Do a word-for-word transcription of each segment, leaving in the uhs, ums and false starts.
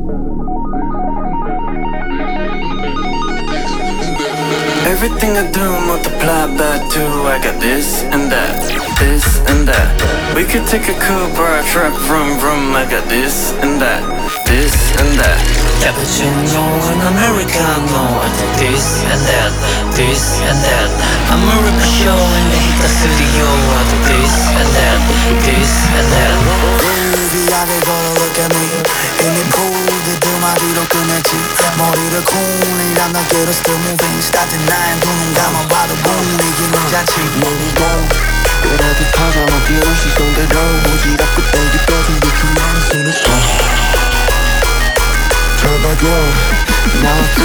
Everything I do multiply by two. I got this and that, this and that. We could take a coupe or a truck, vroom vroom. I got this and that, this and that. Cappuccino and Americano. I do this and that, this and that. I'm a ripper show and they hit the studio. I do this and that, this and that. Baby, I be gonna look at me. In the cold, the 두 마디로 끝냈지. 머리를 콩이랑 날개로 still moving. Starting nine, 두 눈 감아봐도 boom. 이기는 자치. 머리가 그래도 파자마 비는 시선대로 오지랖 끝대기 떠준 비추만 쓰는 거 잡아줘 Now it's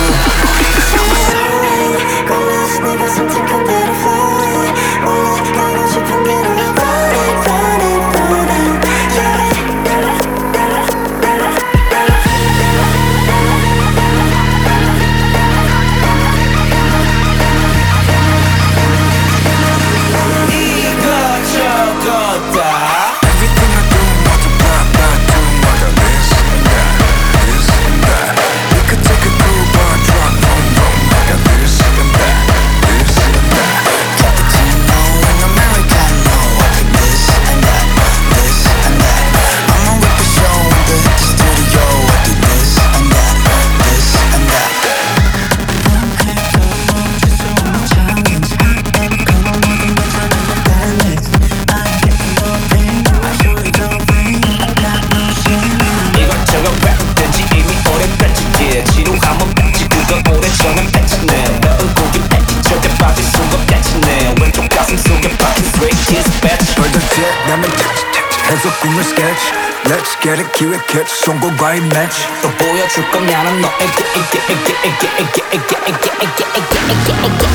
good 골라서 내가 선택한 대로 fly away 몰래 가고 싶은 대로 run it, run it, run it yeah. 꿈을 sketch Let's get it 기회 catch 송곳 right match 또 보여줄 거냐 난 너에게 에게 에게 에게 에게 에게 에게 에게 에게 에게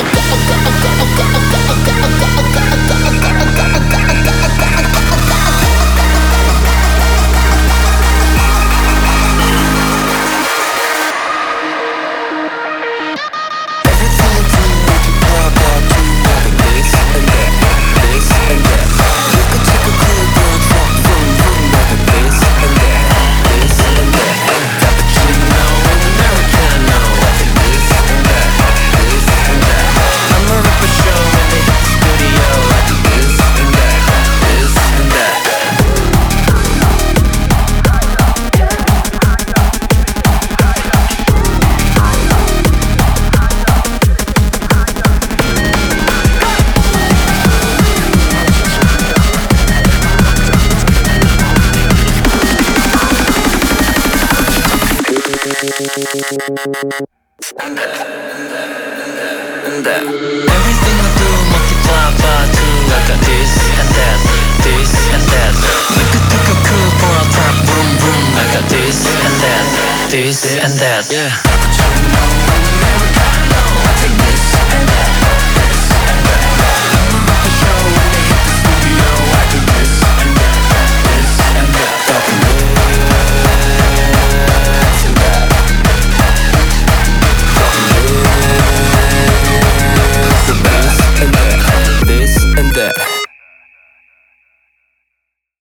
And that, and that, and that. Everything I do multiply by two. I got this and that, this and that. We could take a coupe or a truck, boom boom. I got this and that, this and that. Yeah.